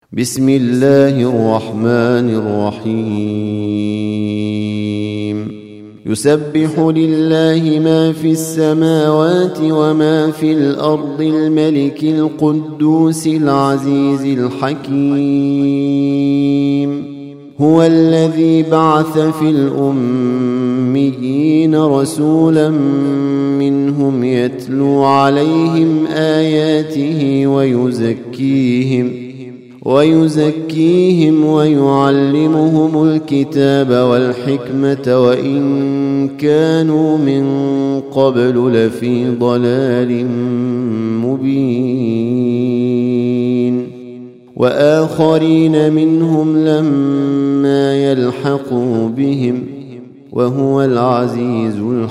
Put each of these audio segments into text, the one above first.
بسم الله الرحمن الرحيم يسبح لله ما في السماوات وما في الأرض الملك القدوس العزيز الحكيم هو الذي بعث في الأميين رسولا منهم يتلو عليهم آياته ويزكيهم ويعلمهم الكتاب والحكمة وإن كانوا من قبل لفي ضلال مبين وآخرين منهم لما يلحقوا بهم وهو العزيز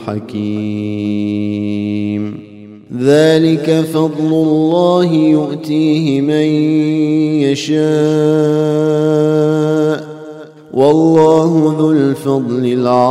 الحكيم ذلك فضل الله يؤتيه من يشاء والله ذو الفضل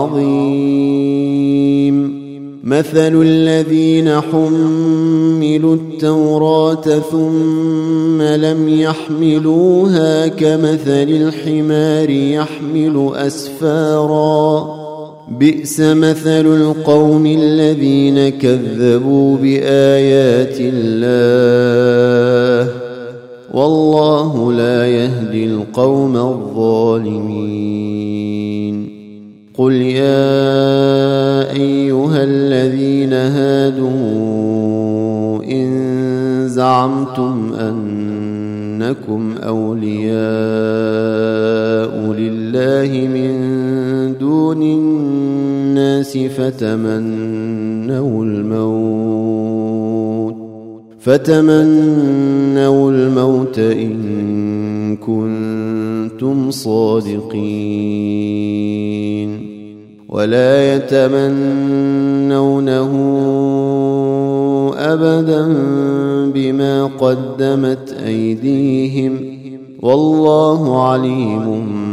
العظيم مثل الذين حملوا التوراة ثم لم يحملوها كمثل الحمار يحمل أسفارا بئس مثل القوم الذين كذبوا بآيات الله والله لا يهدي القوم الظالمين قل يا أيها الذين هادوا إن زعمتم أنكم أولياء لله من دون الناس فتمنوا الموت إن كنتم صادقين ولا يتمنونه أبدا بما قدمت أيديهم والله عليم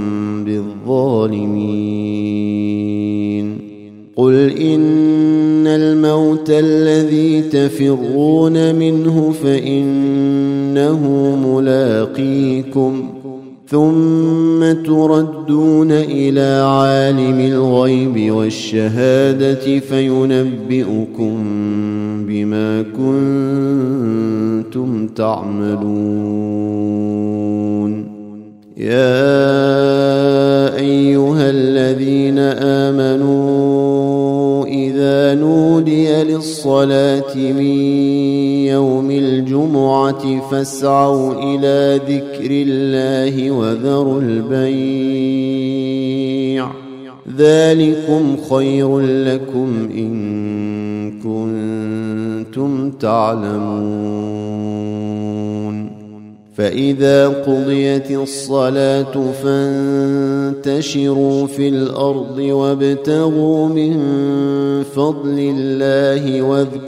بالظالمين قل إن الموت الذي تفرون منه فإنه ملاقيكم ثم تردون إلى عالم الغيب والشهادة فينبئكم بما كنتم تعملون يا أيها الذين آمنوا إذا نودي للصلاة من يوم الجمعة فاسعوا إلى ذكر الله وذروا البيع ذلكم خير لكم إن كنتم تعلمون فإذا قضيت الصلاة فانتشروا في الأرض وابتغوا من فضل الله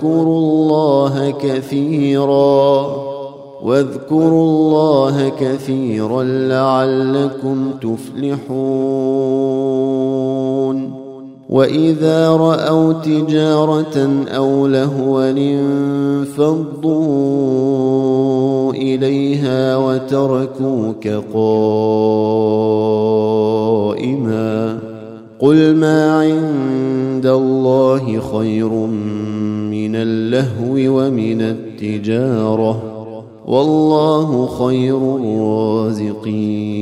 واذكروا الله كثيرا لعلكم تفلحون وإذا رأوا تجارة أو لهوا انفضوا إليها وتركوك قائما قل ما عند الله خير من اللهو ومن التجارة والله خير الرازقين